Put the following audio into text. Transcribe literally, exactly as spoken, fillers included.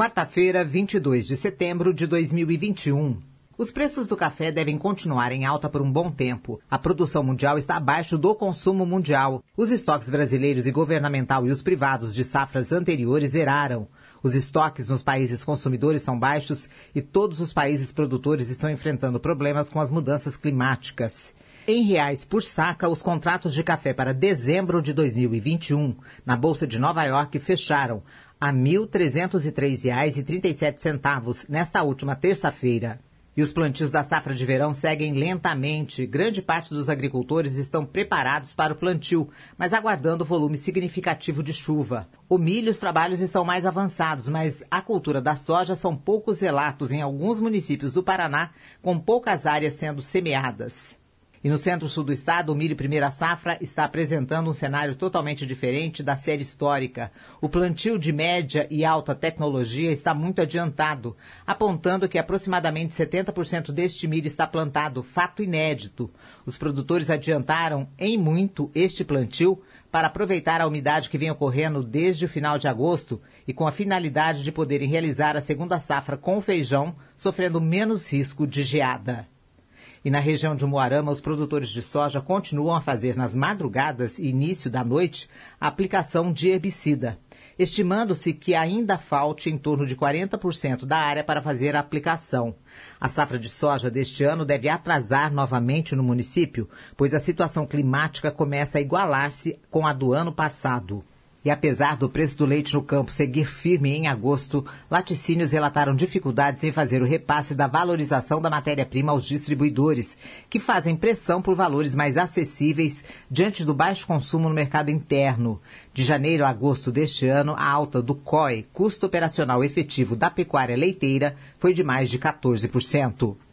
Quarta-feira, vinte e dois de setembro de dois mil e vinte e um. Os preços do café devem continuar em alta por um bom tempo. A produção mundial está abaixo do consumo mundial. Os estoques brasileiros e governamental e os privados de safras anteriores zeraram. Os estoques nos países consumidores são baixos e todos os países produtores estão enfrentando problemas com as mudanças climáticas. Em reais por saca, os contratos de café para dezembro de dois mil e vinte e um na Bolsa de Nova York fecharam a mil trezentos e três reais e trinta e sete centavos nesta última terça-feira. E os plantios da safra de verão seguem lentamente. Grande parte dos agricultores estão preparados para o plantio, mas aguardando volume significativo de chuva. O milho, os trabalhos estão mais avançados, mas a cultura da soja são poucos relatos em alguns municípios do Paraná, com poucas áreas sendo semeadas. E no centro-sul do estado, o milho primeira safra está apresentando um cenário totalmente diferente da série histórica. O plantio de média e alta tecnologia está muito adiantado, apontando que aproximadamente setenta por cento deste milho está plantado, fato inédito. Os produtores adiantaram em muito este plantio para aproveitar a umidade que vem ocorrendo desde o final de agosto e com a finalidade de poderem realizar a segunda safra com o feijão, sofrendo menos risco de geada. E na região de Umuarama, os produtores de soja continuam a fazer nas madrugadas e início da noite a aplicação de herbicida, estimando-se que ainda falte em torno de quarenta por cento da área para fazer a aplicação. A safra de soja deste ano deve atrasar novamente no município, pois a situação climática começa a igualar-se com a do ano passado. E apesar do preço do leite no campo seguir firme em agosto, laticínios relataram dificuldades em fazer o repasse da valorização da matéria-prima aos distribuidores, que fazem pressão por valores mais acessíveis diante do baixo consumo no mercado interno. De janeiro a agosto deste ano, a alta do C O E, custo operacional efetivo da pecuária leiteira, foi de mais de quatorze por cento.